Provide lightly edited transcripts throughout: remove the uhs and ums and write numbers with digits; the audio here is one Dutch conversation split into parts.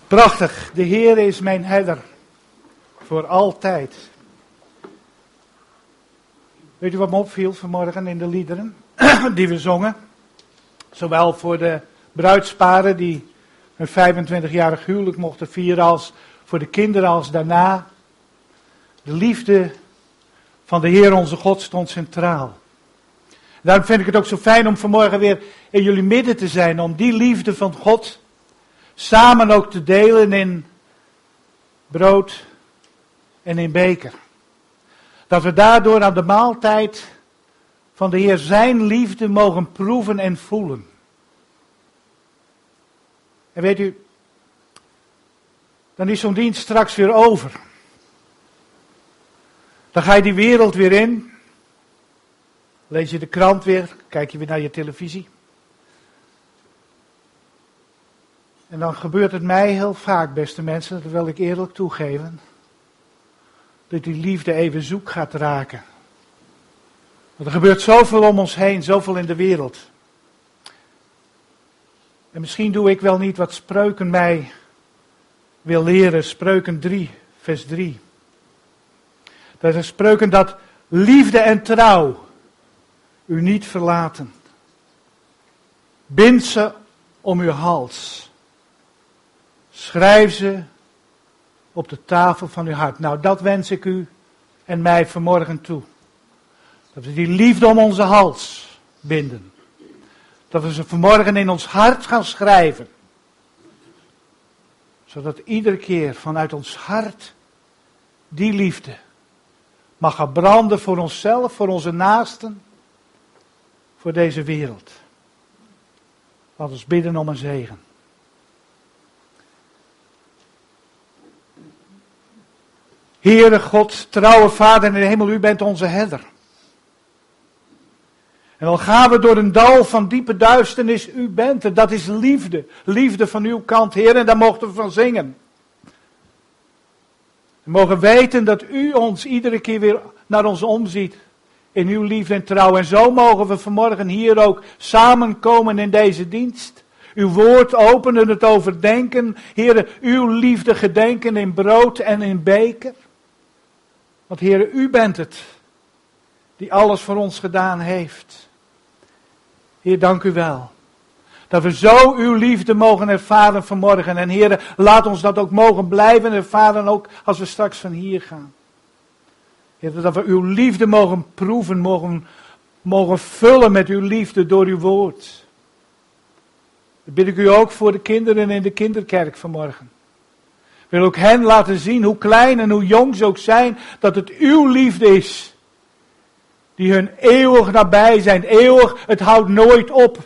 Prachtig, de Heer is mijn herder, voor altijd. Weet u wat me opviel vanmorgen in de liederen die we zongen? Zowel voor de bruidsparen die hun 25-jarig huwelijk mochten vieren, als voor de kinderen als daarna. De liefde van de Heer onze God stond centraal. Daarom vind ik het ook zo fijn om vanmorgen weer in jullie midden te zijn, om die liefde van God samen ook te delen in brood en in beker. Dat we daardoor aan de maaltijd van de Heer zijn liefde mogen proeven en voelen. En weet u, dan is zo'n dienst straks weer over. Dan ga je die wereld weer in. Lees je de krant weer, kijk je weer naar je televisie. En dan gebeurt het mij heel vaak, beste mensen, dat wil ik eerlijk toegeven, dat die liefde even zoek gaat raken. Want er gebeurt zoveel om ons heen, zoveel in de wereld. En misschien doe ik wel niet wat Spreuken mij wil leren. Spreuken 3, vers 3. Dat is Spreuken dat liefde en trouw u niet verlaten. Bind ze om uw hals. Schrijf ze op de tafel van uw hart. Nou, dat wens ik u en mij vanmorgen toe. Dat we die liefde om onze hals binden. Dat we ze vanmorgen in ons hart gaan schrijven. Zodat iedere keer vanuit ons hart die liefde mag gaan branden voor onszelf, voor onze naasten, voor deze wereld. Laat ons bidden om een zegen. Heere God, trouwe Vader in de hemel, u bent onze herder. En al gaan we door een dal van diepe duisternis, u bent er. Dat is liefde. Liefde van uw kant, Heer, en daar mogen we van zingen. We mogen weten dat u ons iedere keer weer naar ons omziet. In uw liefde en trouw. En zo mogen we vanmorgen hier ook samenkomen in deze dienst. Uw woord openen, het overdenken. Heere, uw liefde gedenken in brood en in beker. Want Heere, u bent het die alles voor ons gedaan heeft. Heer, dank u wel. Dat we zo uw liefde mogen ervaren vanmorgen. En Heere, laat ons dat ook mogen blijven ervaren, ook als we straks van hier gaan. Heer, dat we uw liefde mogen proeven, mogen vullen met uw liefde door uw woord. Dat bid ik u ook voor de kinderen in de kinderkerk vanmorgen. Ik wil ook hen laten zien, hoe klein en hoe jong ze ook zijn, dat het uw liefde is. Die hun eeuwig nabij zijn, eeuwig, het houdt nooit op.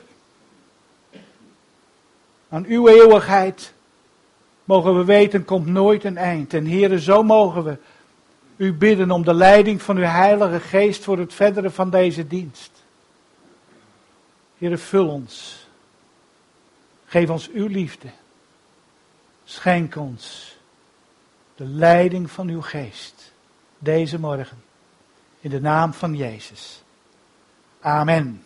Aan uw eeuwigheid, mogen we weten, komt nooit een eind. En Heere, zo mogen we u bidden om de leiding van uw Heilige Geest voor het verdere van deze dienst. Heere, vul ons. Geef ons uw liefde. Schenk ons de leiding van uw Geest deze morgen. In de naam van Jezus. Amen.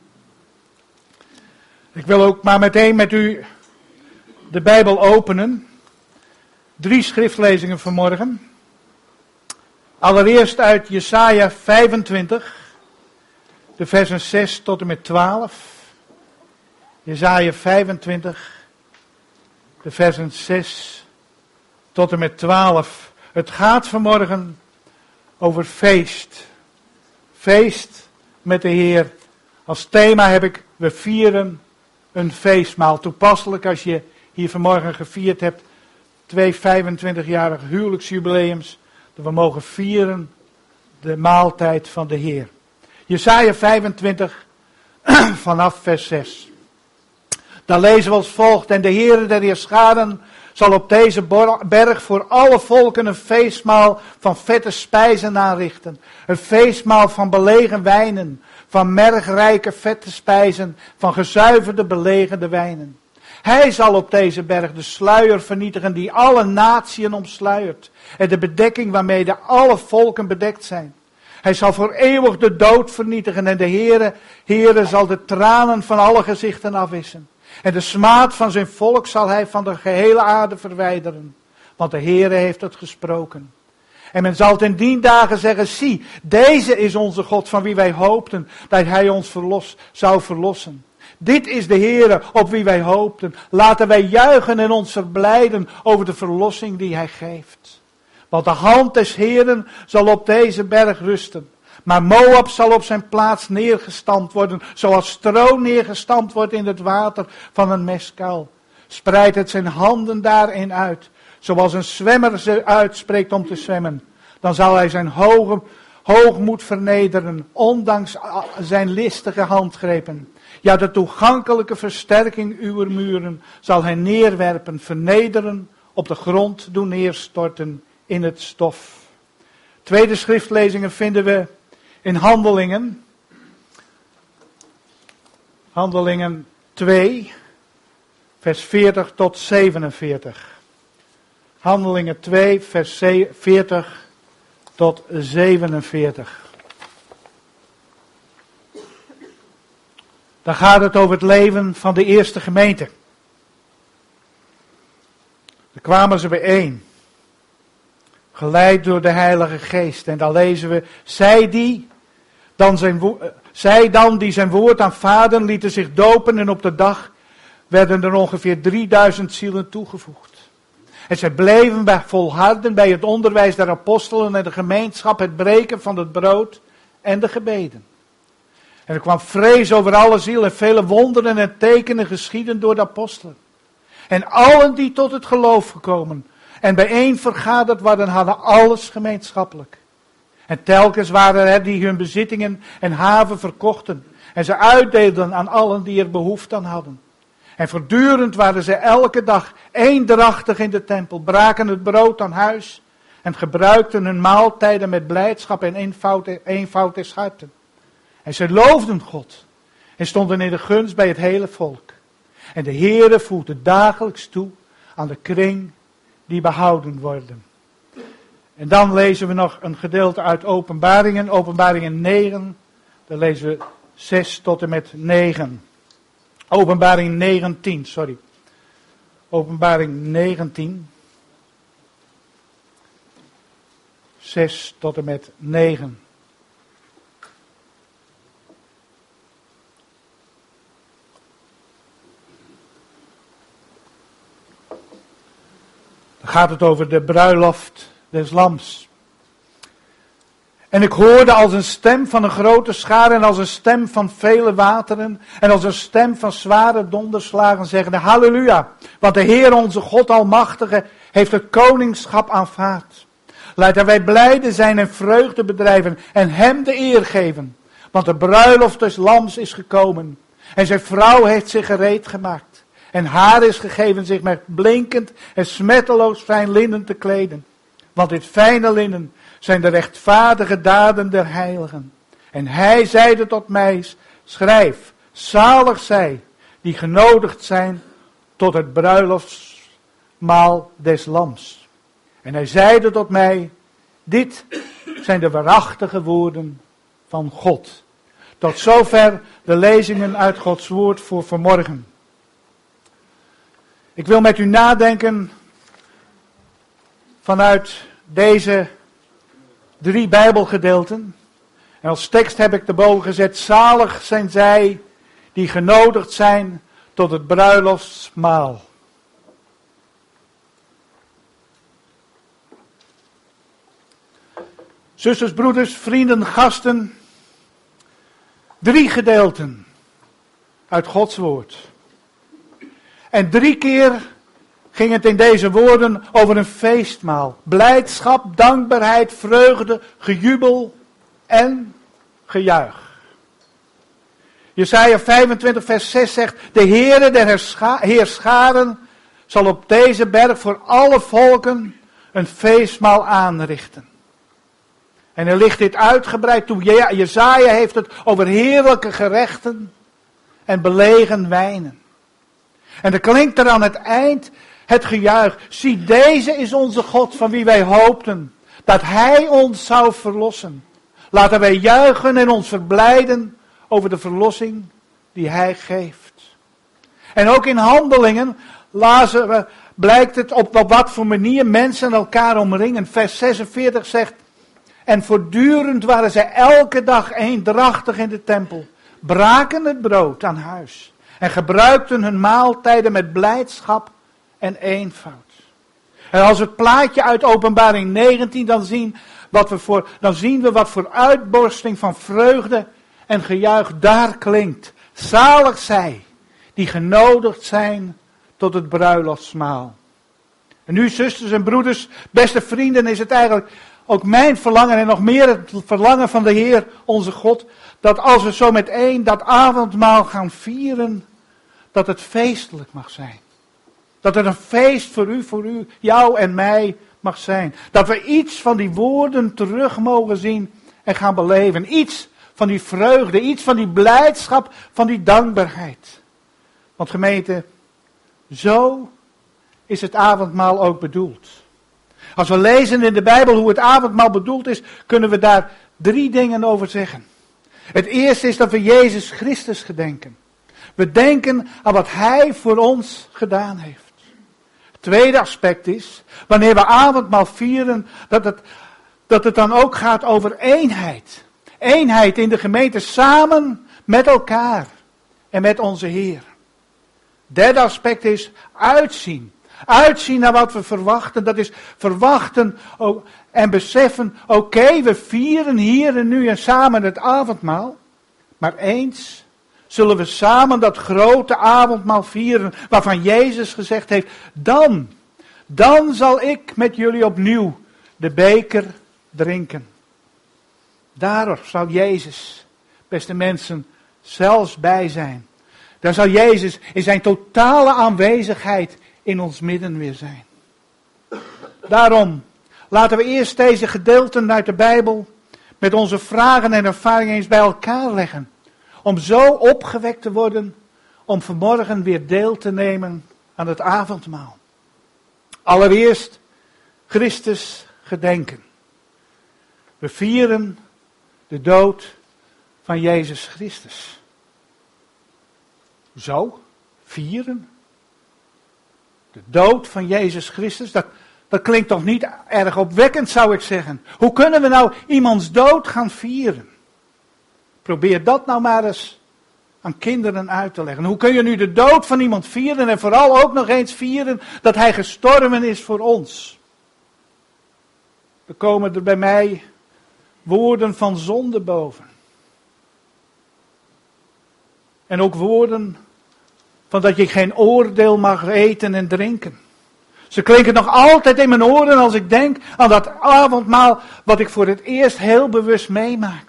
Ik wil ook maar meteen met u de Bijbel openen. 3 schriftlezingen vanmorgen. Allereerst uit Jesaja 25, de versen 6 tot en met 12. Jesaja 25, de versen 6 tot en met 12. Het gaat vanmorgen over feest. Feest met de Heer. Als thema heb ik, we vieren een feestmaal. Toepasselijk als je hier vanmorgen gevierd hebt, 2 25-jarige huwelijksjubileums. Dat we mogen vieren de maaltijd van de Heer. Jesaja 25 vanaf vers 6. Dan lezen we als volgt. En de Heere der Heerscharen zal op deze berg voor alle volken een feestmaal van vette spijzen aanrichten. Een feestmaal van belegen wijnen, van mergrijke vette spijzen, van gezuiverde belegende wijnen. Hij zal op deze berg de sluier vernietigen die alle natieën omsluiert. En de bedekking waarmee alle volken bedekt zijn. Hij zal voor eeuwig de dood vernietigen en de Heere zal de tranen van alle gezichten afwissen. En de smaad van zijn volk zal hij van de gehele aarde verwijderen. Want de Heere heeft het gesproken. En men zal ten dien dagen zeggen, zie, deze is onze God van wie wij hoopten dat hij ons zou verlossen. Dit is de Heere op wie wij hoopten. Laten wij juichen en ons verblijden over de verlossing die hij geeft. Want de hand des Heeren zal op deze berg rusten. Maar Moab zal op zijn plaats neergestampt worden, zoals stro neergestampt wordt in het water van een meskuil. Spreidt het zijn handen daarin uit, zoals een zwemmer ze uitspreekt om te zwemmen. Dan zal hij zijn hoogmoed vernederen, ondanks zijn listige handgrepen. Ja, de toegankelijke versterking uw muren zal hij neerwerpen, vernederen, op de grond doen neerstorten in het stof. Tweede schriftlezingen vinden we in Handelingen. Handelingen 2, vers 40 tot 47. Handelingen 2, vers 40 tot 47. Dan gaat het over het leven van de eerste gemeente. Daar kwamen ze bijeen. Geleid door de Heilige Geest. En dan lezen we, zij dan die zijn woord aanvaarden, lieten zich dopen en op de dag werden er ongeveer 3000 zielen toegevoegd. En zij bleven volharden bij het onderwijs der apostelen en de gemeenschap, het breken van het brood en de gebeden. En er kwam vrees over alle ziel en vele wonderen en tekenen geschieden door de apostelen. En allen die tot het geloof gekomen en bijeen vergaderd waren, hadden alles gemeenschappelijk. En telkens waren er die hun bezittingen en haven verkochten. En ze uitdeelden aan allen die er behoefte aan hadden. En voortdurend waren ze elke dag eendrachtig in de tempel, braken het brood aan huis en gebruikten hun maaltijden met blijdschap en eenvoud des harten. En ze loofden God en stonden in de gunst bij het hele volk. En de Heere voegde dagelijks toe aan de kring die behouden worden. En dan lezen we nog een gedeelte uit Openbaringen, Openbaringen 9, dan lezen we 6 tot en met 9. Openbaring 19, sorry. Openbaring 19, 6 tot en met 9. Dan gaat het over de bruiloft des Lams. En ik hoorde als een stem van een grote schare en als een stem van vele wateren en als een stem van zware donderslagen zeggende, halleluja, want de Heer onze God Almachtige heeft het koningschap aanvaard. Laten wij blijde zijn en vreugde bedrijven en hem de eer geven, want de bruiloft des Lams is gekomen en zijn vrouw heeft zich gereed gemaakt. En haar is gegeven zich met blinkend en smetteloos fijn linnen te kleden. Want dit fijne linnen zijn de rechtvaardige daden der heiligen. En hij zeide tot mij, schrijf, zalig zij die genodigd zijn tot het bruiloftsmaal des Lams. En hij zeide tot mij, dit zijn de waarachtige woorden van God. Tot zover de lezingen uit Gods woord voor vanmorgen. Ik wil met u nadenken vanuit deze 3 Bijbelgedeelten. En als tekst heb ik erboven gezet, zalig zijn zij die genodigd zijn tot het bruiloftsmaal. Zusters, broeders, vrienden, gasten. 3 gedeelten uit Gods woord. En 3 keer ging het in deze woorden over een feestmaal. Blijdschap, dankbaarheid, vreugde, gejubel en gejuich. Jesaja 25 vers 6 zegt, de Heere der heerscharen zal op deze berg voor alle volken een feestmaal aanrichten. En er ligt dit uitgebreid toe. Jesaja heeft het over heerlijke gerechten en belegen wijnen. En er klinkt er aan het eind het gejuich. Zie, deze is onze God van wie wij hoopten dat hij ons zou verlossen. Laten wij juichen en ons verblijden over de verlossing die hij geeft. En ook in Handelingen lazen we, blijkt het op wat voor manier mensen elkaar omringen. Vers 46 zegt, en voortdurend waren zij elke dag eendrachtig in de tempel, braken het brood aan huis en gebruikten hun maaltijden met blijdschap en eenvoud. En als we het plaatje uit Openbaring 19 dan zien we wat voor uitborsting van vreugde en gejuich daar klinkt. Zalig zij die genodigd zijn tot het bruiloftsmaal. En nu, zusters en broeders, beste vrienden, is het eigenlijk ook mijn verlangen en nog meer het verlangen van de Heer, onze God, dat als we zo meteen dat avondmaal gaan vieren, dat het feestelijk mag zijn. Dat het een feest voor u, jou en mij mag zijn. Dat we iets van die woorden terug mogen zien en gaan beleven. Iets van die vreugde, iets van die blijdschap, van die dankbaarheid. Want gemeente, zo is het avondmaal ook bedoeld. Als we lezen in de Bijbel hoe het avondmaal bedoeld is, kunnen we daar 3 dingen over zeggen. Het eerste is dat we Jezus Christus gedenken. We denken aan wat Hij voor ons gedaan heeft. Het tweede aspect is, wanneer we avondmaal vieren, dat het dan ook gaat over eenheid. Eenheid in de gemeente, samen met elkaar en met onze Heer. Derde aspect is uitzien. Uitzien naar wat we verwachten. Dat is verwachten en beseffen, oké, we vieren hier en nu en samen het avondmaal. Maar eens zullen we samen dat grote avondmaal vieren, waarvan Jezus gezegd heeft, dan zal ik met jullie opnieuw de beker drinken. Daar zal Jezus, beste mensen, zelfs bij zijn. Daar zal Jezus in zijn totale aanwezigheid in ons midden weer zijn. Daarom, laten we eerst deze gedeelten uit de Bijbel met onze vragen en ervaringen eens bij elkaar leggen. Om zo opgewekt te worden, om vanmorgen weer deel te nemen aan het avondmaal. Allereerst, Christus gedenken. We vieren de dood van Jezus Christus. Zo, vieren. De dood van Jezus Christus, dat klinkt toch niet erg opwekkend, zou ik zeggen. Hoe kunnen we nou iemands dood gaan vieren? Probeer dat nou maar eens aan kinderen uit te leggen. Hoe kun je nu de dood van iemand vieren en vooral ook nog eens vieren dat hij gestorven is voor ons? Er komen er bij mij woorden van zonde boven. En ook woorden van dat je geen oordeel mag eten en drinken. Ze klinken nog altijd in mijn oren als ik denk aan dat avondmaal wat ik voor het eerst heel bewust meemaakte.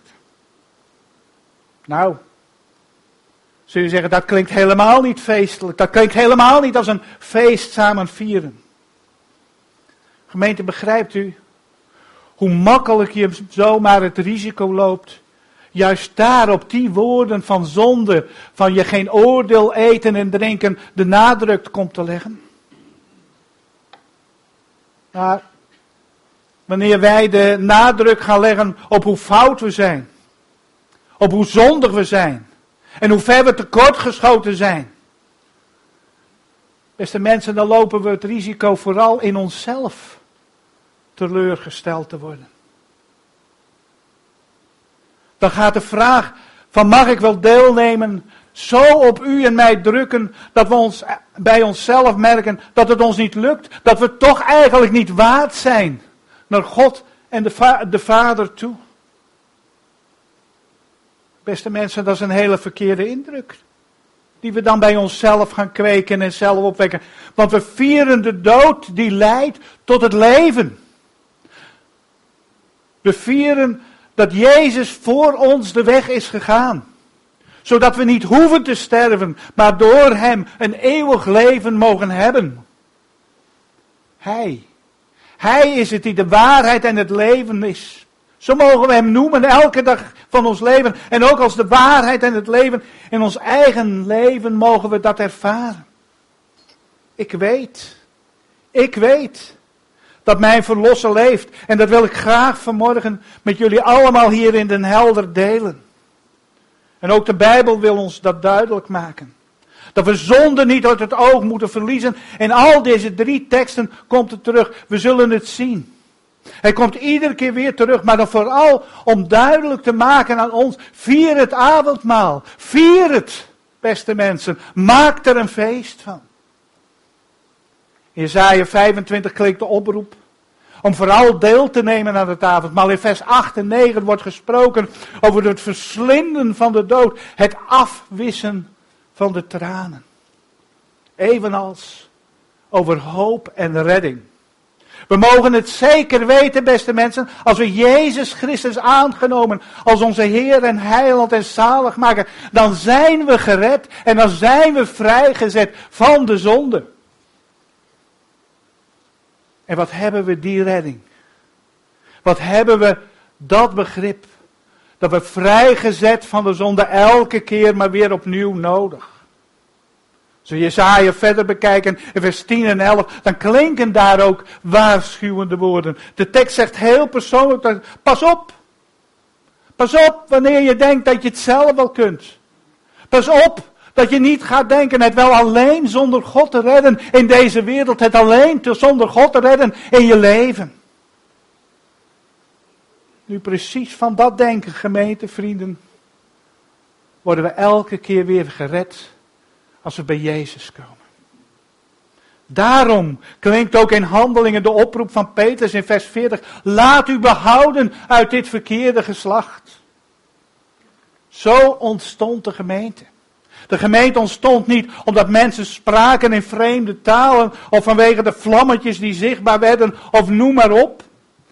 Nou, zul je zeggen, dat klinkt helemaal niet feestelijk. Dat klinkt helemaal niet als een feest samen vieren. Gemeente, begrijpt u hoe makkelijk je zomaar het risico loopt, juist daar op die woorden van zonde, van je geen oordeel eten en drinken, de nadruk komt te leggen? Maar wanneer wij de nadruk gaan leggen op hoe fout we zijn, op hoe zondig we zijn en hoe ver we tekortgeschoten zijn, beste mensen, dan lopen we het risico vooral in onszelf teleurgesteld te worden. Dan gaat de vraag van mag ik wel deelnemen zo op u en mij drukken dat we ons bij onszelf merken dat het ons niet lukt, dat we toch eigenlijk niet waard zijn naar God en de Vader toe. Beste mensen, dat is een hele verkeerde indruk die we dan bij onszelf gaan kweken en zelf opwekken. Want we vieren de dood die leidt tot het leven. We vieren dat Jezus voor ons de weg is gegaan. Zodat we niet hoeven te sterven, maar door Hem een eeuwig leven mogen hebben. Hij is het die de waarheid en het leven is. Zo mogen we Hem noemen elke dag van ons leven. En ook als de waarheid en het leven in ons eigen leven mogen we dat ervaren. Ik weet dat mijn Verlosser leeft. En dat wil ik graag vanmorgen met jullie allemaal hier in Den Helder delen. En ook de Bijbel wil ons dat duidelijk maken. Dat we zonde niet uit het oog moeten verliezen. In al deze 3 teksten komt het terug. We zullen het zien. Hij komt iedere keer weer terug, maar dan vooral om duidelijk te maken aan ons. Vier het avondmaal. Vier het, beste mensen. Maak er een feest van. In Jesaja 25 klinkt de oproep om vooral deel te nemen aan het avondmaal. In vers 8 en 9 wordt gesproken over het verslinden van de dood. Het afwissen van de tranen. Evenals over hoop en redding. We mogen het zeker weten, beste mensen, als we Jezus Christus aangenomen als onze Heer en Heiland en Zaligmaker, dan zijn we gered en dan zijn we vrijgezet van de zonde. En wat hebben we die redding? Wat hebben we dat begrip? Dat we vrijgezet van de zonde elke keer maar weer opnieuw nodig. Als we Jesaja verder bekijken in vers 10 en 11, dan klinken daar ook waarschuwende woorden. De tekst zegt heel persoonlijk, pas op. Pas op wanneer je denkt dat je het zelf wel kunt. Pas op dat je niet gaat denken het wel alleen zonder God te redden in deze wereld. Het alleen zonder God te redden in je leven. Nu precies van dat denken, gemeente, vrienden, worden we elke keer weer gered als we bij Jezus komen. Daarom klinkt ook in Handelingen de oproep van Petrus in vers 40. Laat u behouden uit dit verkeerde geslacht. Zo ontstond de gemeente. De gemeente ontstond niet omdat mensen spraken in vreemde talen of vanwege de vlammetjes die zichtbaar werden of noem maar op.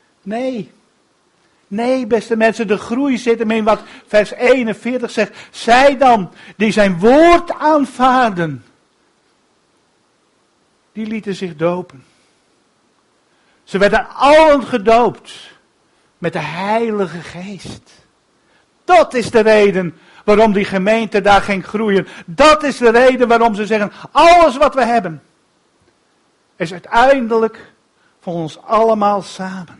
Nee, beste mensen, de groei zit hem in wat vers 41 zegt. Zij dan, die zijn woord aanvaarden, die lieten zich dopen. Ze werden allen gedoopt met de Heilige Geest. Dat is de reden waarom die gemeente daar ging groeien. Dat is de reden waarom ze zeggen, alles wat we hebben is uiteindelijk voor ons allemaal samen.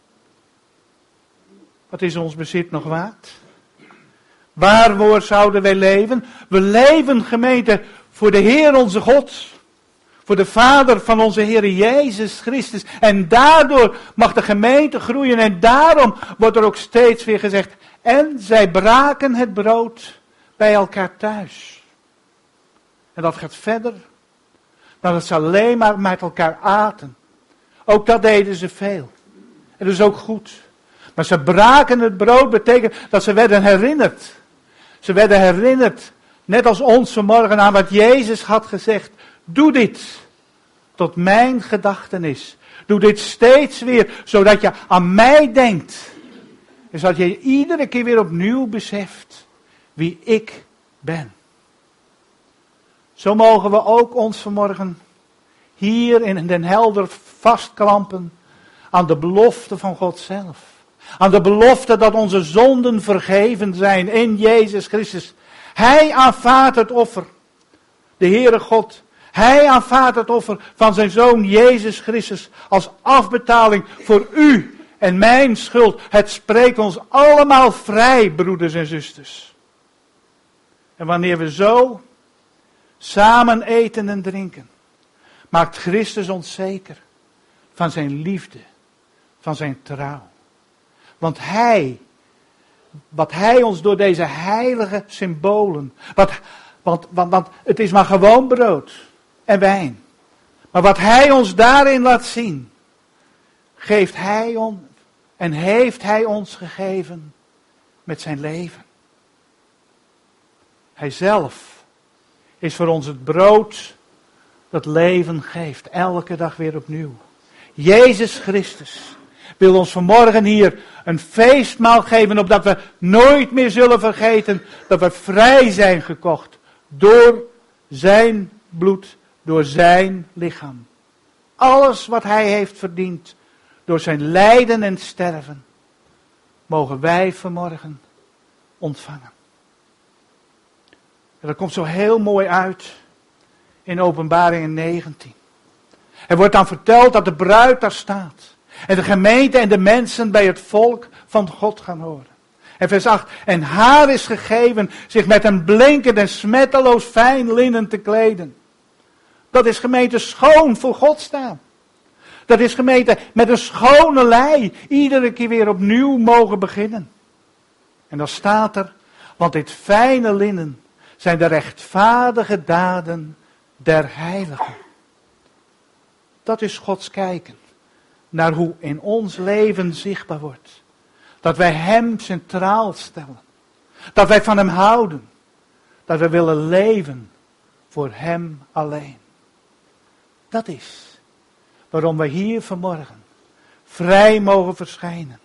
Wat is ons bezit nog waard? Waarvoor zouden wij leven? We leven, gemeente, voor de Heer onze God. Voor de Vader van onze Heer Jezus Christus. En daardoor mag de gemeente groeien. En daarom wordt er ook steeds weer gezegd. En zij braken het brood bij elkaar thuis. En dat gaat verder dan dat ze alleen maar met elkaar aten. Ook dat deden ze veel. En dat is ook goed. Maar ze braken het brood betekent dat ze werden herinnerd. Ze werden herinnerd, net als ons vanmorgen, aan wat Jezus had gezegd. Doe dit tot mijn gedachtenis. Doe dit steeds weer, zodat je aan mij denkt. En zodat je iedere keer weer opnieuw beseft wie ik ben. Zo mogen we ook ons vanmorgen hier in Den Helder vastklampen aan de belofte van God zelf. Aan de belofte dat onze zonden vergeven zijn in Jezus Christus. Hij aanvaardt het offer. De Heere God. Hij aanvaardt het offer van zijn Zoon Jezus Christus als afbetaling voor u en mijn schuld. Het spreekt ons allemaal vrij, broeders en zusters. En wanneer we zo samen eten en drinken, maakt Christus ons zeker van zijn liefde, van zijn trouw. Want wat hij ons door deze heilige symbolen, want het is maar gewoon brood en wijn. Maar wat hij ons daarin laat zien, geeft hij ons en heeft hij ons gegeven met zijn leven. Hij zelf is voor ons het brood dat leven geeft, elke dag weer opnieuw. Jezus Christus wil ons vanmorgen hier een feestmaal geven, opdat we nooit meer zullen vergeten dat we vrij zijn gekocht door zijn bloed, door zijn lichaam. Alles wat hij heeft verdiend door zijn lijden en sterven, mogen wij vanmorgen ontvangen. En dat komt zo heel mooi uit in Openbaringen 19. Er wordt dan verteld dat de bruid daar staat. En de gemeente en de mensen bij het volk van God gaan horen. En vers 8. En haar is gegeven zich met een blinkend en smetteloos fijn linnen te kleden. Dat is gemeente schoon voor God staan. Dat is gemeente met een schone lei iedere keer weer opnieuw mogen beginnen. En dan staat er, want dit fijne linnen zijn de rechtvaardige daden der heiligen. Dat is Gods kijken naar hoe in ons leven zichtbaar wordt. Dat wij Hem centraal stellen. Dat wij van Hem houden. Dat we willen leven voor Hem alleen. Dat is waarom we hier vanmorgen vrij mogen verschijnen.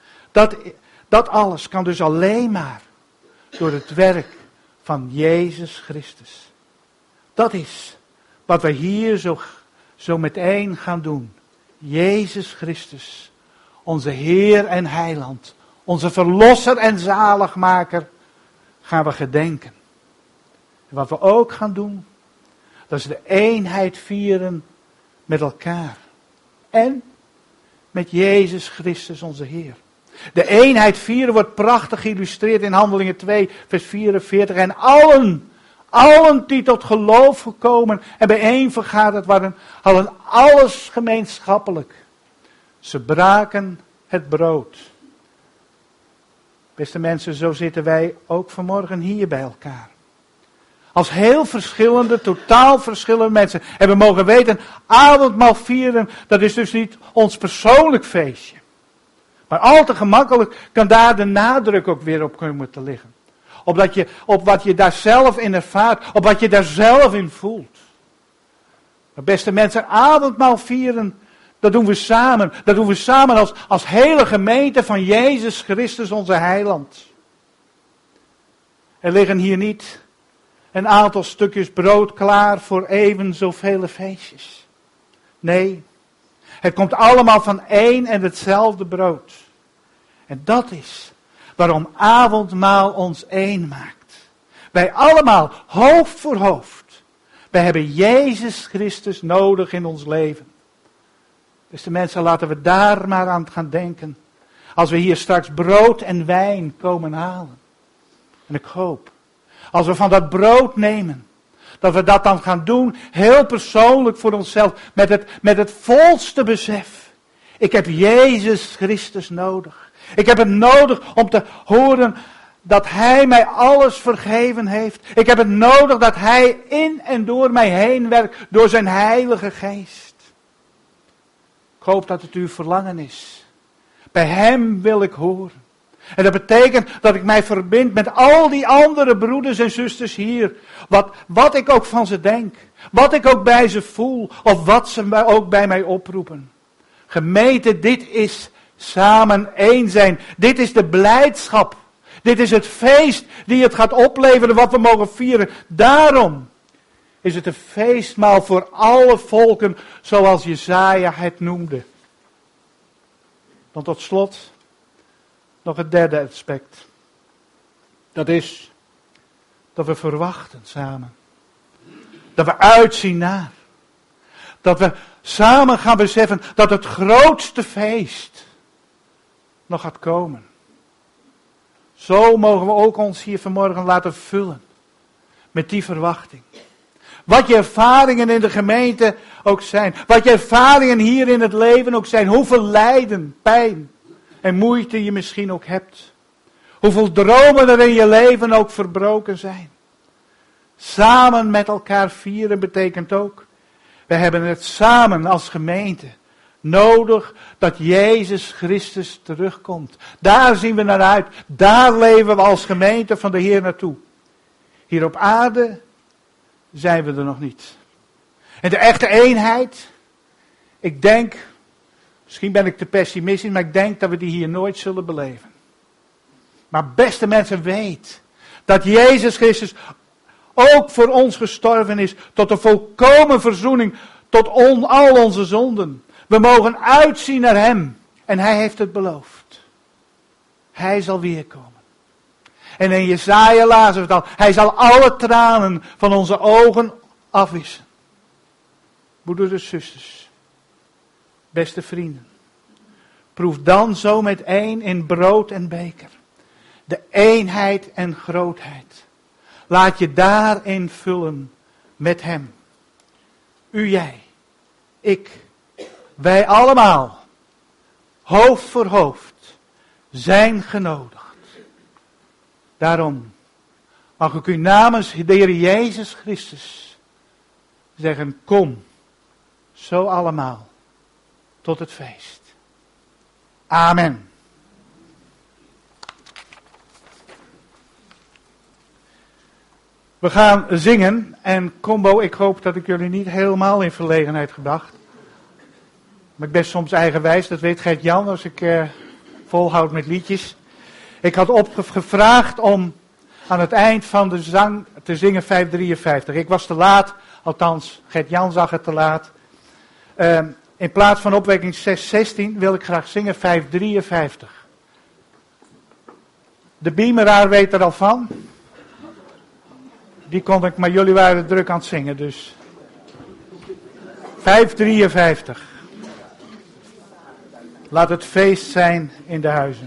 Dat alles kan dus alleen maar door het werk van Jezus Christus. Dat is wat we hier zo meteen gaan doen. Jezus Christus, onze Heer en Heiland, onze Verlosser en Zaligmaker, gaan we gedenken. En wat we ook gaan doen, dat is de eenheid vieren met elkaar. En met Jezus Christus onze Heer. De eenheid vieren wordt prachtig geïllustreerd in Handelingen 2, vers 44. En allen die tot geloof gekomen en bijeen vergaderd waren, hadden alles gemeenschappelijk. Ze braken het brood. Beste mensen, zo zitten wij ook vanmorgen hier bij elkaar. Als heel verschillende, totaal verschillende mensen. En we mogen weten, avondmaal vieren, dat is dus niet ons persoonlijk feestje. Maar al te gemakkelijk kan daar de nadruk ook weer op komen te liggen. Op wat je daar zelf in ervaart, op wat je daar zelf in voelt. Maar beste mensen, avondmaal vieren, dat doen we samen. Dat doen we samen als hele gemeente van Jezus Christus, onze Heiland. Er liggen hier niet een aantal stukjes brood klaar voor even zoveel feestjes. Nee, het komt allemaal van één en hetzelfde brood. En dat is waarom avondmaal ons één maakt. Wij allemaal, hoofd voor hoofd. Wij hebben Jezus Christus nodig in ons leven. Dus de mensen, laten we daar maar aan gaan denken. Als we hier straks brood en wijn komen halen. En ik hoop, als we van dat brood nemen, dat we dat dan gaan doen, heel persoonlijk voor onszelf, met het volste besef. Ik heb Jezus Christus nodig. Ik heb het nodig om te horen dat Hij mij alles vergeven heeft. Ik heb het nodig dat Hij in en door mij heen werkt, door zijn Heilige Geest. Ik hoop dat het uw verlangen is. Bij Hem wil ik horen. En dat betekent dat ik mij verbind met al die andere broeders en zusters hier. Wat ik ook van ze denk. Wat ik ook bij ze voel. Of wat ze ook bij mij oproepen. Gemeente, dit is samen één zijn. Dit is de blijdschap. Dit is het feest die het gaat opleveren wat we mogen vieren. Daarom is het een feestmaal voor alle volken zoals Jesaja het noemde. Dan tot slot nog het derde aspect. Dat is dat we verwachten samen. Dat we uitzien naar. Dat we samen gaan beseffen dat het grootste feest nog gaat komen. Zo mogen we ook ons hier vanmorgen laten vullen met die verwachting. Wat je ervaringen in de gemeente ook zijn. Wat je ervaringen hier in het leven ook zijn. Hoeveel lijden, pijn en moeite je misschien ook hebt. Hoeveel dromen er in je leven ook verbroken zijn. Samen met elkaar vieren betekent ook, we hebben het samen als gemeente nodig dat Jezus Christus terugkomt. Daar zien we naar uit. Daar leven we als gemeente van de Heer naartoe. Hier op aarde zijn we er nog niet. En de echte eenheid, ik denk, misschien ben ik te pessimistisch, maar ik denk dat we die hier nooit zullen beleven. Maar beste mensen, weet dat Jezus Christus ook voor ons gestorven is tot een volkomen verzoening, tot al onze zonden. We mogen uitzien naar Hem en Hij heeft het beloofd. Hij zal weerkomen. En in Jesaja lazen we het al, Hij zal alle tranen van onze ogen afwissen. Broeders en zusters, beste vrienden, proef dan zo met één in brood en beker. De eenheid en grootheid. Laat je daarin vullen met hem. U, jij, ik, wij allemaal, hoofd voor hoofd, zijn genodigd. Daarom mag ik u namens de Heer Jezus Christus zeggen, kom, zo allemaal, tot het feest. Amen. We gaan zingen en Combo, ik hoop dat ik jullie niet helemaal in verlegenheid gebracht. Maar ik ben soms eigenwijs, dat weet Gert-Jan als ik volhoud met liedjes. Ik had opgevraagd om aan het eind van de zang te zingen 553. Ik was te laat, althans Gert-Jan zag het te laat. In plaats van opwekking 616 wil ik graag zingen 553. De beameraar weet er al van. Die kon ik, maar jullie waren druk aan het zingen, dus 553. Laat het feest zijn in de huizen.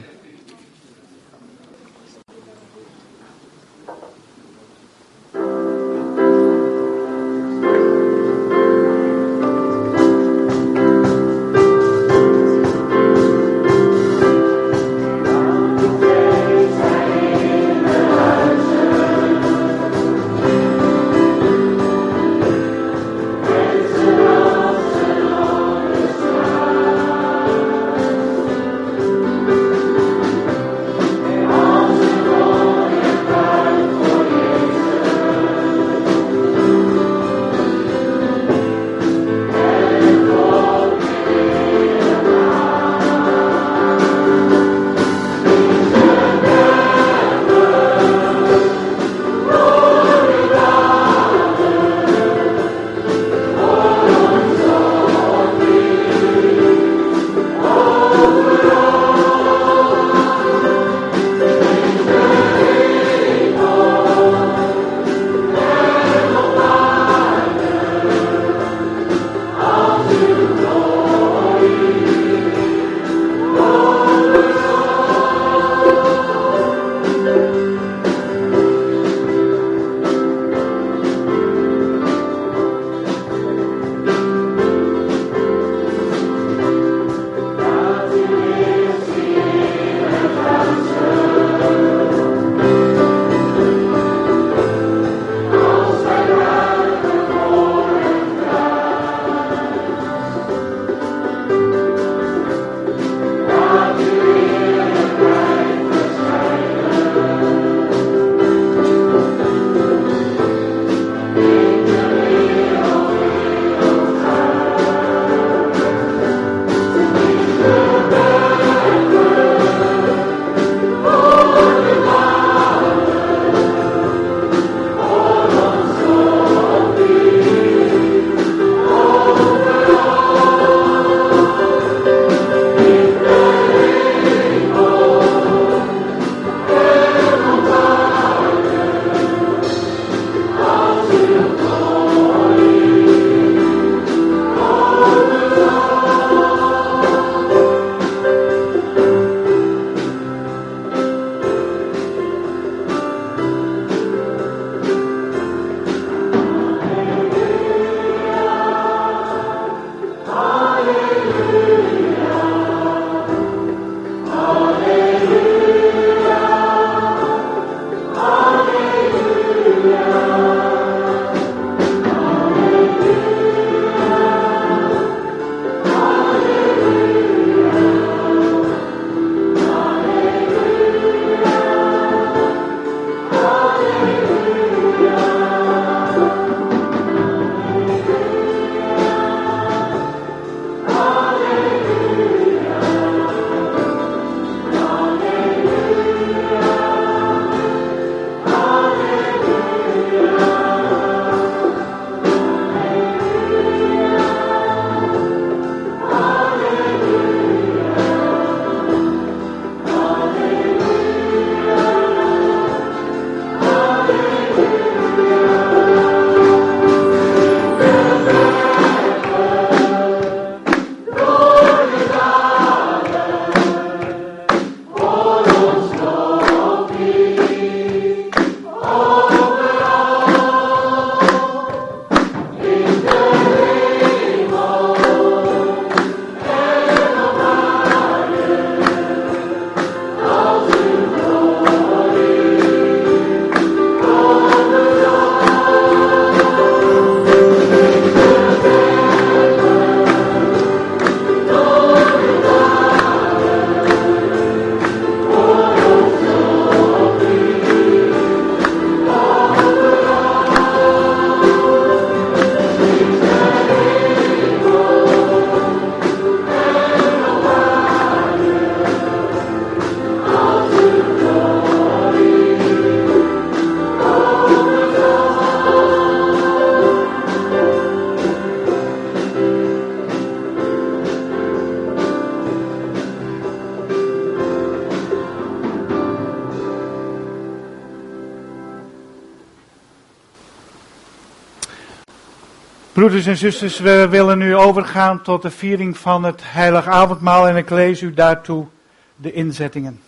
Broeders en zusters, we willen nu overgaan tot de viering van het heilige avondmaal en ik lees u daartoe de inzettingen.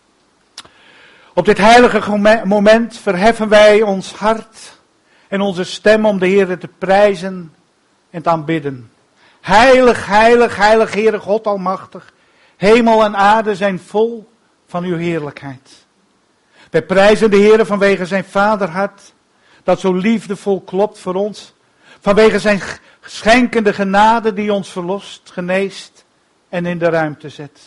Op dit heilige moment verheffen wij ons hart en onze stem om de Heer te prijzen en te aanbidden. Heilig, heilig, heilig Heere God Almachtig, hemel en aarde zijn vol van uw heerlijkheid. Wij prijzen de Heer vanwege zijn vaderhart, dat zo liefdevol klopt voor ons. Vanwege zijn schenkende genade die ons verlost, geneest en in de ruimte zet.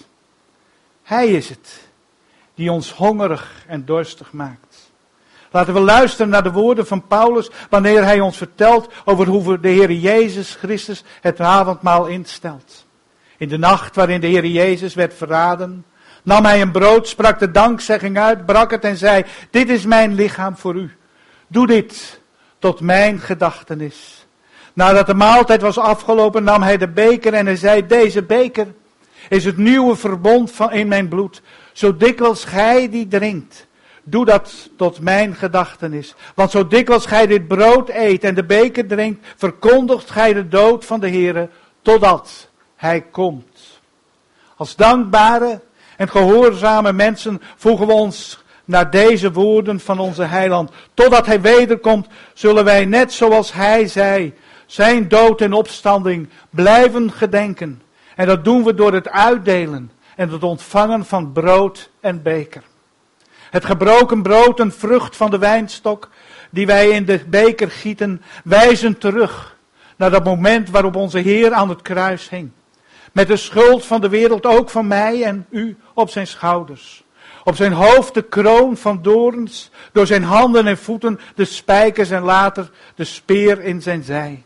Hij is het die ons hongerig en dorstig maakt. Laten we luisteren naar de woorden van Paulus wanneer hij ons vertelt over hoe de Heer Jezus Christus het avondmaal instelt. In de nacht waarin de Heer Jezus werd verraden, nam hij een brood, sprak de dankzegging uit, brak het en zei: dit is mijn lichaam voor u. Doe dit tot mijn gedachtenis. Nadat de maaltijd was afgelopen, nam hij de beker en hij zei: deze beker is het nieuwe verbond in mijn bloed. Zo dikwijls gij die drinkt, doe dat tot mijn gedachtenis. Want zo dikwijls gij dit brood eet en de beker drinkt, verkondigt gij de dood van de Heere, totdat hij komt. Als dankbare en gehoorzame mensen voegen we ons naar deze woorden van onze heiland. Totdat hij wederkomt, zullen wij net zoals hij zei, zijn dood en opstanding blijven gedenken. En dat doen we door het uitdelen en het ontvangen van brood en beker. Het gebroken brood, een vrucht van de wijnstok die wij in de beker gieten, wijzen terug naar dat moment waarop onze Heer aan het kruis hing. Met de schuld van de wereld, ook van mij en u, op zijn schouders. Op zijn hoofd de kroon van doorns, door zijn handen en voeten de spijkers en later de speer in zijn zij.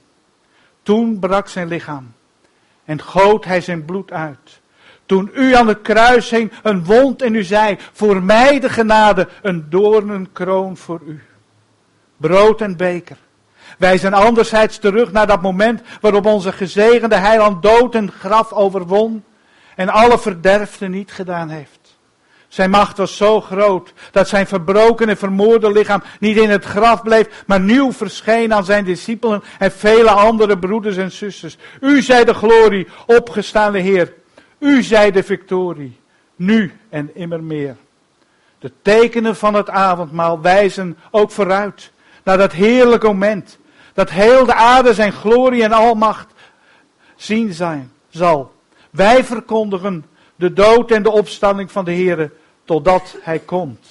Toen brak zijn lichaam en goot hij zijn bloed uit. Toen u aan het kruis hing, een wond in uw zij, voor mij de genade, een doornenkroon voor u. Brood en beker wijzen anderzijds terug naar dat moment waarop onze gezegende heiland dood en graf overwon en alle verderfte niet gedaan heeft. Zijn macht was zo groot dat zijn verbroken en vermoorde lichaam niet in het graf bleef, maar nieuw verscheen aan zijn discipelen en vele andere broeders en zusters. U zij de glorie, opgestaande Heer. U zij de victorie, nu en immer meer. De tekenen van het avondmaal wijzen ook vooruit naar dat heerlijke moment, dat heel de aarde zijn glorie en almacht zien zal. Wij verkondigen de dood en de opstanding van de Heer totdat hij komt.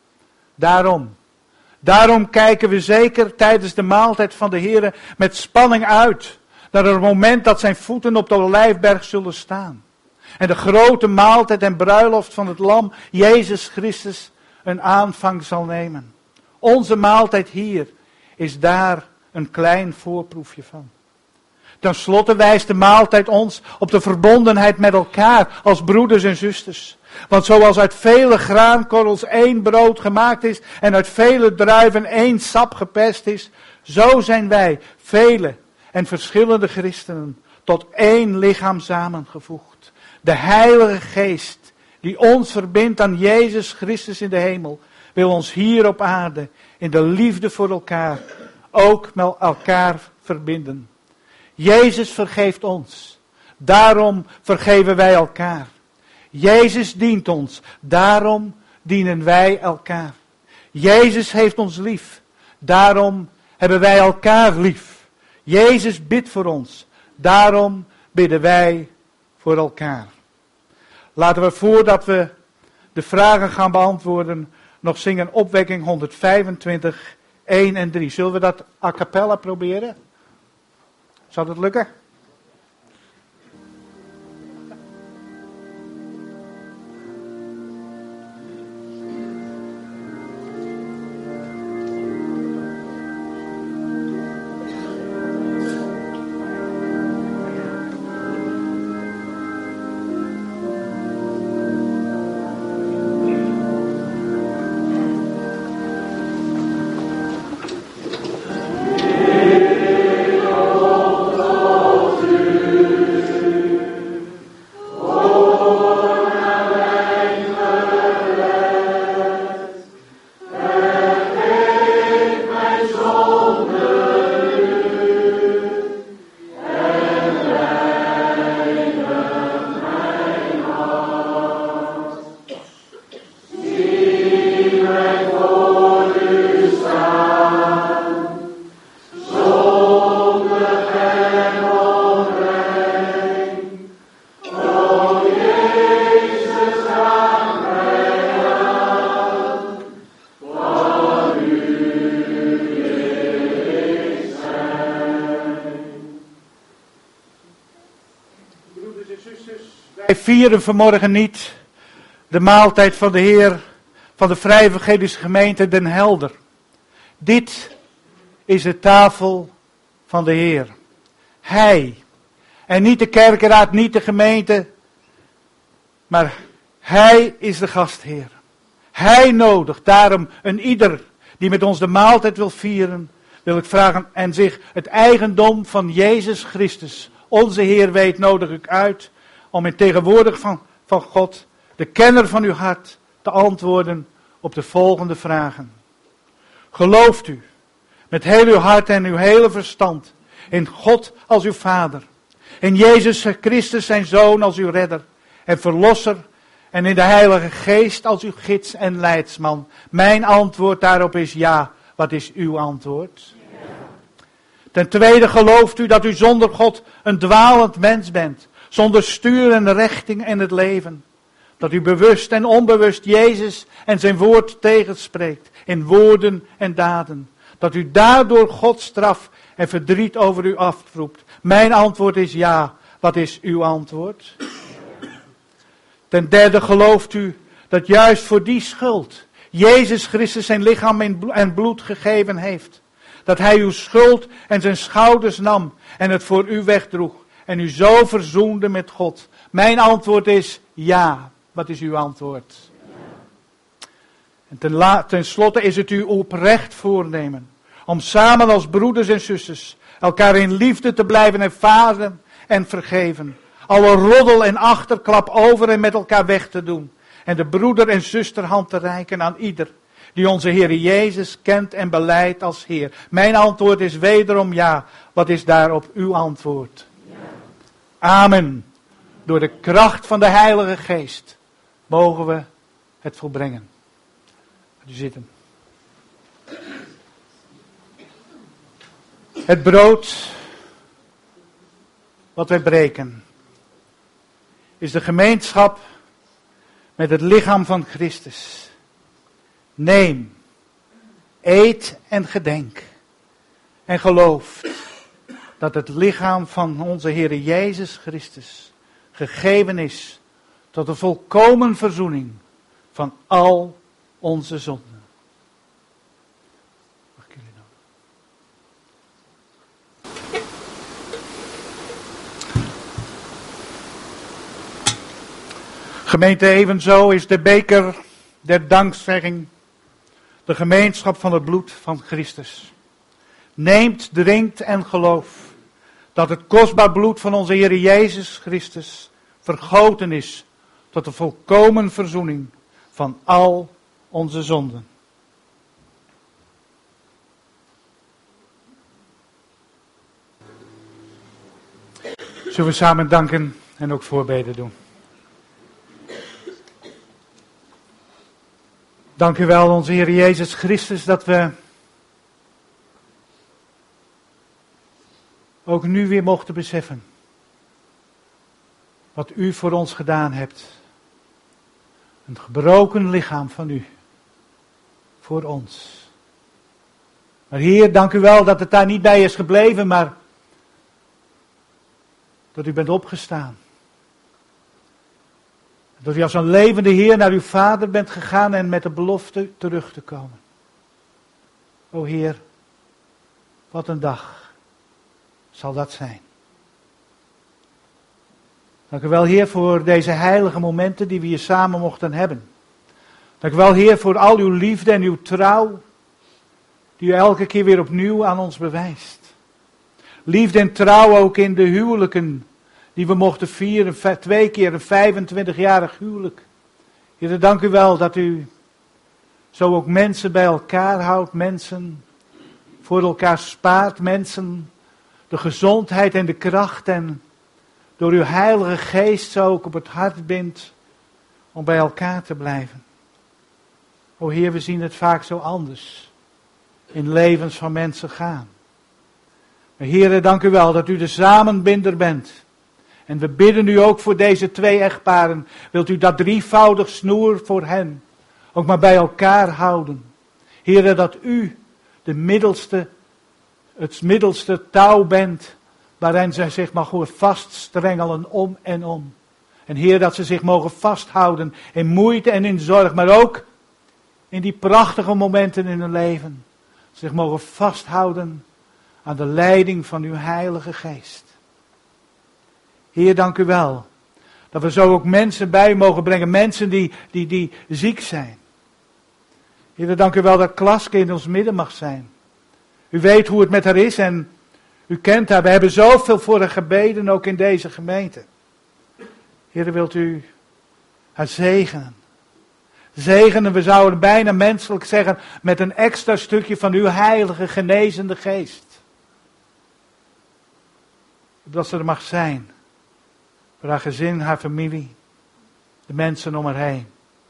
Daarom kijken we zeker tijdens de maaltijd van de Heer met spanning uit naar het moment dat zijn voeten op de Olijfberg zullen staan. En de grote maaltijd en bruiloft van het lam, Jezus Christus, een aanvang zal nemen. Onze maaltijd hier is daar een klein voorproefje van. Ten slotte wijst de maaltijd ons op de verbondenheid met elkaar als broeders en zusters. Want zoals uit vele graankorrels één brood gemaakt is en uit vele druiven één sap geperst is, zo zijn wij, vele en verschillende christenen, tot één lichaam samengevoegd. De Heilige Geest, die ons verbindt aan Jezus Christus in de hemel, wil ons hier op aarde in de liefde voor elkaar ook met elkaar verbinden. Jezus vergeeft ons, daarom vergeven wij elkaar. Jezus dient ons, daarom dienen wij elkaar. Jezus heeft ons lief, daarom hebben wij elkaar lief. Jezus bidt voor ons, daarom bidden wij voor elkaar. Laten we voordat we de vragen gaan beantwoorden nog zingen opwekking 125, 1 en 3. Zullen we dat a cappella proberen? Zou dat lukken? Oh Wij vieren vanmorgen niet de maaltijd van de Heer van de Vrije Evangelische Gemeente Den Helder. Dit is de tafel van de Heer. Hij, en niet de kerkenraad, niet de gemeente, maar Hij is de gastheer. Hij nodigt daarom een ieder die met ons de maaltijd wil vieren, wil ik vragen en zich het eigendom van Jezus Christus, onze Heer weet, nodig ik uit om in tegenwoordig van God, de kenner van uw hart, te antwoorden op de volgende vragen. Gelooft u met heel uw hart en uw hele verstand in God als uw Vader, in Jezus Christus zijn Zoon als uw redder en verlosser en in de Heilige Geest als uw gids en leidsman? Mijn antwoord daarop is ja. Wat is uw antwoord? Ja. Ten tweede, gelooft u dat u zonder God een dwalend mens bent, zonder stuur en richting in het leven? Dat u bewust en onbewust Jezus en zijn woord tegenspreekt in woorden en daden? Dat u daardoor Gods straf en verdriet over u afroept? Mijn antwoord is ja. Wat is uw antwoord? Ten derde, gelooft u dat juist voor die schuld Jezus Christus zijn lichaam en bloed gegeven heeft? Dat hij uw schuld en zijn schouders nam en het voor u wegdroeg en u zo verzoende met God? Mijn antwoord is ja. Wat is uw antwoord? En ten slotte is het uw oprecht voornemen om samen als broeders en zusters elkaar in liefde te blijven ervaren en vergeven. Alle roddel en achterklap over en met elkaar weg te doen. En de broeder en zusterhand te reiken aan ieder die onze Heer Jezus kent en belijdt als Heer. Mijn antwoord is wederom ja. Wat is daarop uw antwoord? Ja. Amen. Door de kracht van de Heilige Geest mogen we het volbrengen. Gaat u zitten. Het brood wat wij breken is de gemeenschap met het lichaam van Christus. Neem, eet en gedenk en geloof dat het lichaam van onze Heer Jezus Christus gegeven is tot de volkomen verzoening van al onze zonden. Mag ik jullie nou? Gemeente, evenzo is de beker der dankzegging de gemeenschap van het bloed van Christus. Neemt, drinkt en geloof dat het kostbaar bloed van onze Heer Jezus Christus vergoten is tot de volkomen verzoening van al onze zonden. Zullen we samen danken en ook voorbeden doen. Dank u wel, onze Heer Jezus Christus, dat we ook nu weer mochten beseffen wat u voor ons gedaan hebt. Een gebroken lichaam van u voor ons. Maar Heer, dank u wel dat het daar niet bij is gebleven, maar dat u bent opgestaan. Dat u als een levende Heer naar uw Vader bent gegaan en met de belofte terug te komen. O Heer, wat een dag zal dat zijn. Dank u wel, Heer, voor deze heilige momenten die we hier samen mochten hebben. Dank u wel, Heer, voor al uw liefde en uw trouw die u elke keer weer opnieuw aan ons bewijst. Liefde en trouw ook in de huwelijken die we mochten vieren, 2 keer een 25-jarig huwelijk. Heer, dank u wel dat u zo ook mensen bij elkaar houdt, mensen voor elkaar spaart, mensen de gezondheid en de kracht en door uw Heilige Geest zo ook op het hart bindt om bij elkaar te blijven. O Heer, we zien het vaak zo anders in levens van mensen gaan. Maar Heer, dank u wel dat u de samenbinder bent. En we bidden u ook voor deze 2 echtparen. Wilt u dat drievoudig snoer voor hen ook maar bij elkaar houden. Heer, dat u het middelste touw bent waarin zij zich mogen vaststrengelen om en om. En Heer, dat ze zich mogen vasthouden in moeite en in zorg, maar ook in die prachtige momenten in hun leven. Zich mogen vasthouden aan de leiding van uw Heilige Geest. Heer, dank u wel. Dat we zo ook mensen bij u mogen brengen. Mensen die ziek zijn. Heer, dank u wel dat Klaske in ons midden mag zijn. U weet hoe het met haar is en u kent haar. We hebben zoveel voor haar gebeden, ook in deze gemeente. Heer, wilt u haar zegenen. Zegenen, we zouden bijna menselijk zeggen, met een extra stukje van uw heilige genezende geest. Dat ze er mag zijn. Voor haar gezin, haar familie. De mensen om haar heen.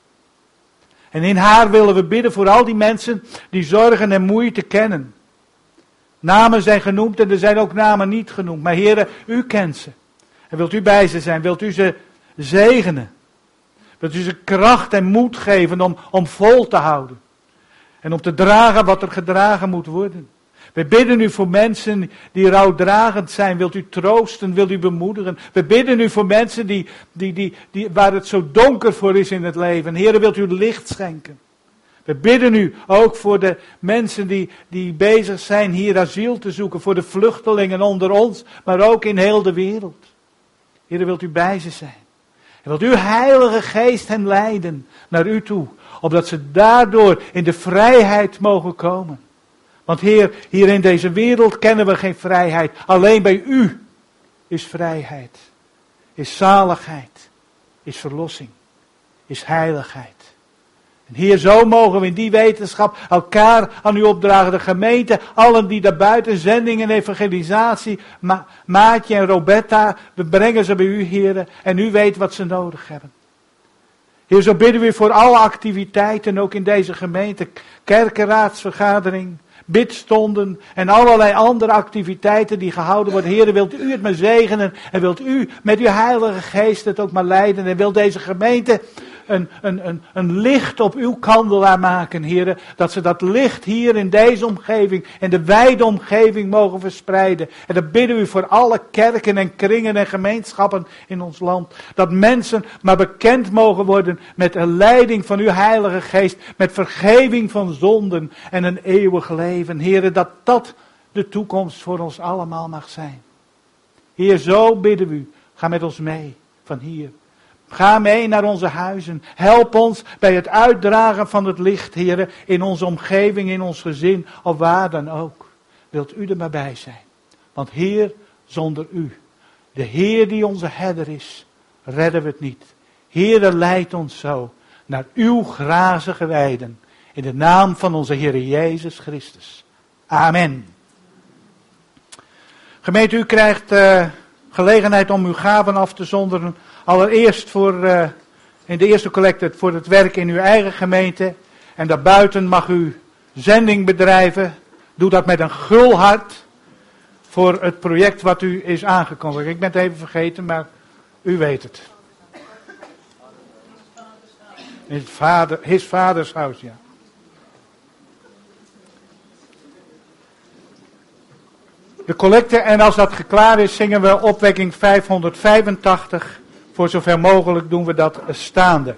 En in haar willen we bidden voor al die mensen die zorgen en moeite kennen. Namen zijn genoemd en er zijn ook namen niet genoemd. Maar Heere, u kent ze. En wilt u bij ze zijn, wilt u ze zegenen. Wilt u ze kracht en moed geven om vol te houden. En om te dragen wat er gedragen moet worden. We bidden u voor mensen die rouwdragend zijn. Wilt u troosten, wilt u bemoedigen. We bidden u voor mensen waar het zo donker voor is in het leven. Heere, wilt u licht schenken. We bidden u ook voor de mensen die bezig zijn hier asiel te zoeken. Voor de vluchtelingen onder ons, maar ook in heel de wereld. Heere, wilt u bij ze zijn. En wilt uw Heilige Geest hen leiden naar u toe. Opdat ze daardoor in de vrijheid mogen komen. Want Heer, hier in deze wereld kennen we geen vrijheid. Alleen bij u is vrijheid. Is zaligheid. Is verlossing. Is heiligheid. En Heer, zo mogen we in die wetenschap elkaar aan u opdragen. De gemeente, allen die daarbuiten, zending en evangelisatie. Maatje en Roberta, we brengen ze bij u, Heer. En u weet wat ze nodig hebben. Heer, zo bidden we voor alle activiteiten, ook in deze gemeente. Kerkenraadsvergadering, bidstonden en allerlei andere activiteiten die gehouden worden. Heer, wilt u het maar zegenen en wilt u met uw Heilige Geest het ook maar leiden. En wil deze gemeente een licht op uw kandelaar maken, Heer. Dat ze dat licht hier in deze omgeving, in de wijde omgeving mogen verspreiden. En dat bidden we voor alle kerken en kringen en gemeenschappen in ons land. Dat mensen maar bekend mogen worden met de leiding van uw Heilige Geest. Met vergeving van zonden en een eeuwig leven. Heer, dat dat de toekomst voor ons allemaal mag zijn. Heer, zo bidden we u. Ga met ons mee van hier. Ga mee naar onze huizen. Help ons bij het uitdragen van het licht, Heer, in onze omgeving, in ons gezin, of waar dan ook. Wilt u er maar bij zijn. Want Heer, zonder u, de Heer die onze herder is, redden we het niet. Heer, leid ons zo naar uw grazige weiden. In de naam van onze Heer Jezus Christus. Amen. Gemeente, u krijgt gelegenheid om uw gaven af te zonderen. Allereerst in de eerste collecte voor het werk in uw eigen gemeente. En daarbuiten mag u zending bedrijven. Doe dat met een gul hart voor het project wat u is aangekondigd. Ik ben het even vergeten, maar u weet het. His Father's House, ja. De collecte, en als dat klaar is, zingen we opwekking 585. Voor zover mogelijk doen we dat staande.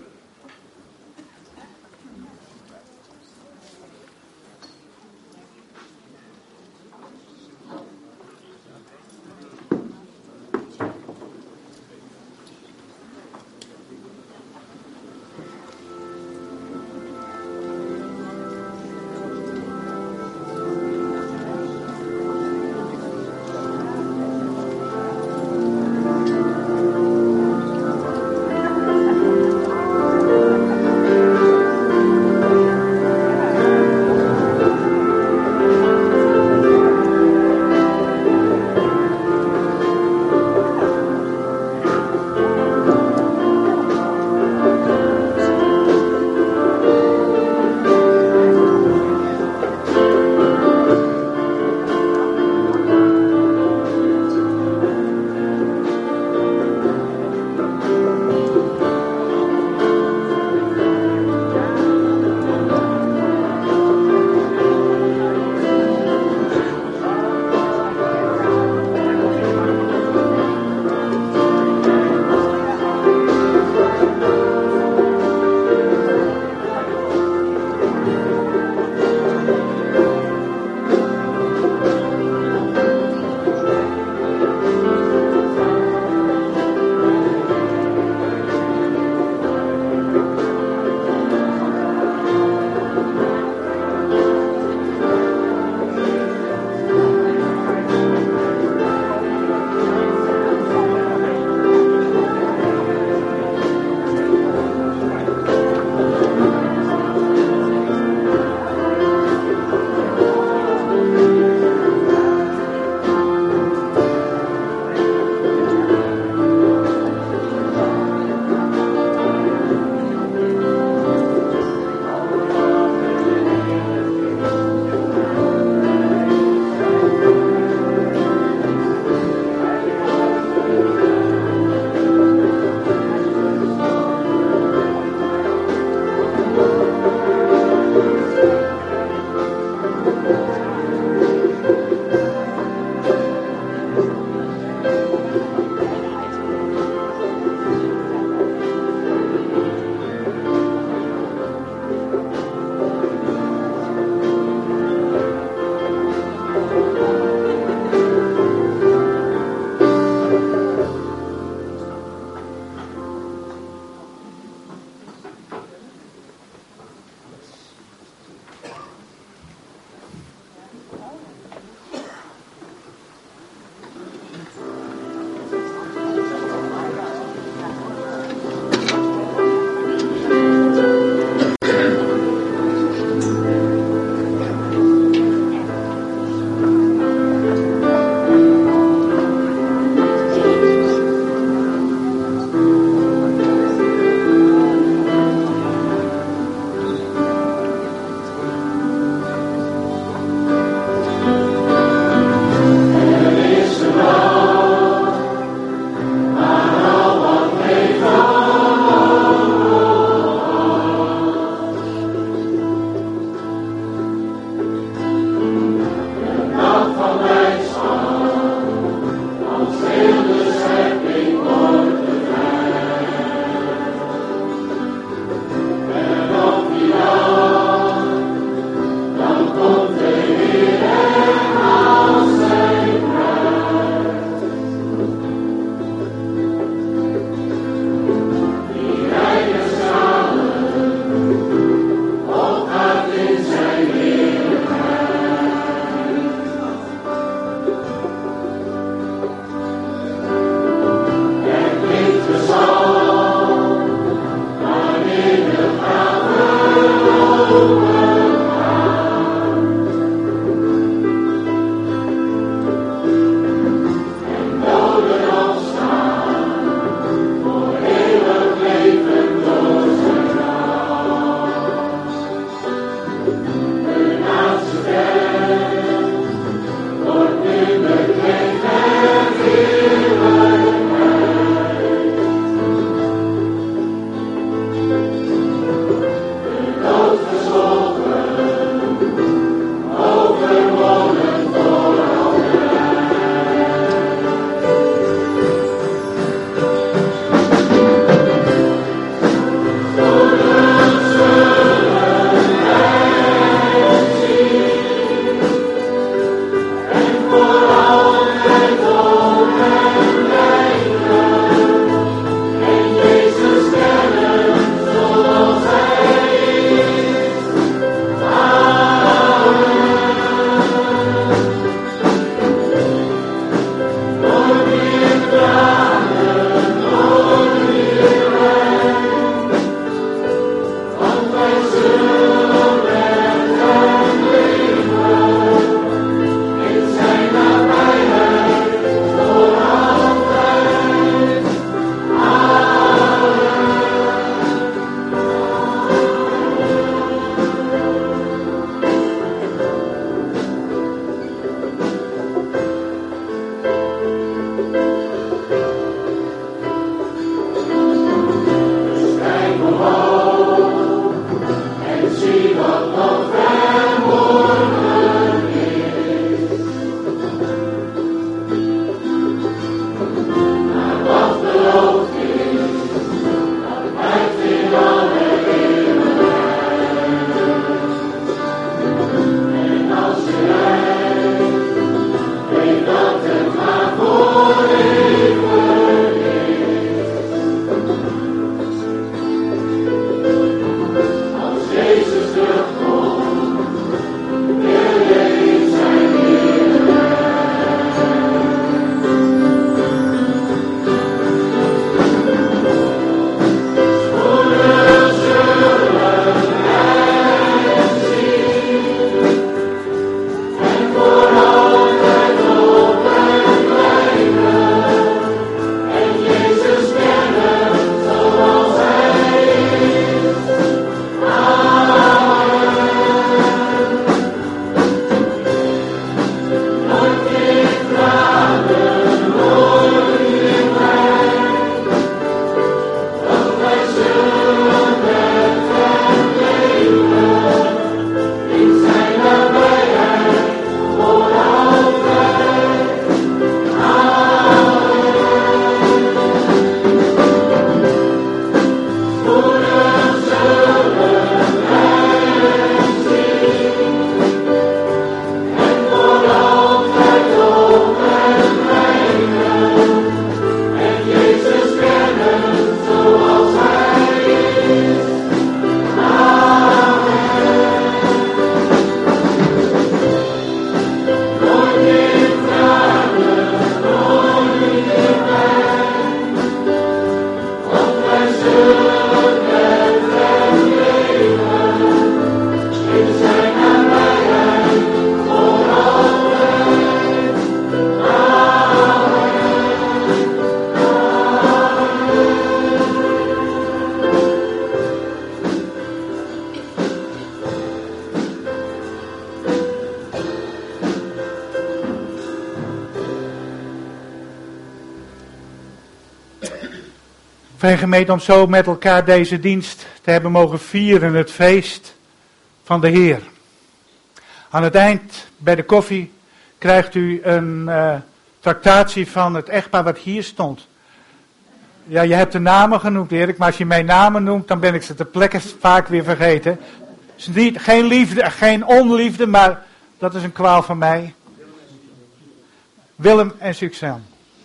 Fijn gemeente om zo met elkaar deze dienst te hebben mogen vieren, het feest van de Heer. Aan het eind, bij de koffie, krijgt u een tractatie van het echtpaar wat hier stond. Ja, je hebt de namen genoemd, Erik, maar als je mijn namen noemt, dan ben ik ze ter plekke vaak weer vergeten. Het is niet, geen liefde, geen onliefde, maar dat is een kwaal van mij. Willem en Suzanne.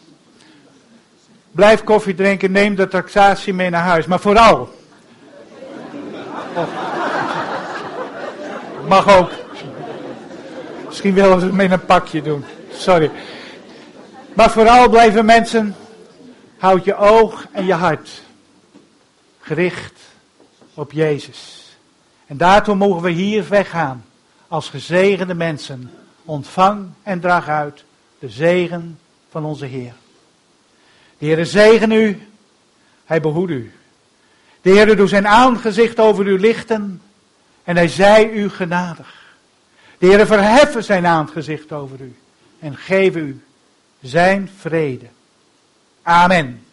Blijf koffie drinken, neem de tractatie mee naar huis. Maar vooral. Mag ook. Misschien willen ze het met een pakje doen. Sorry. Maar vooral blijven mensen. Houd je oog en je hart gericht op Jezus. En daartoe mogen we hier weggaan. Als gezegende mensen. Ontvang en draag uit de zegen van onze Heer. De Heere zegen u, hij behoedt u. De Heere doet zijn aangezicht over u lichten en hij zij u genadig. De Heere verheffen zijn aangezicht over u en geven u zijn vrede. Amen.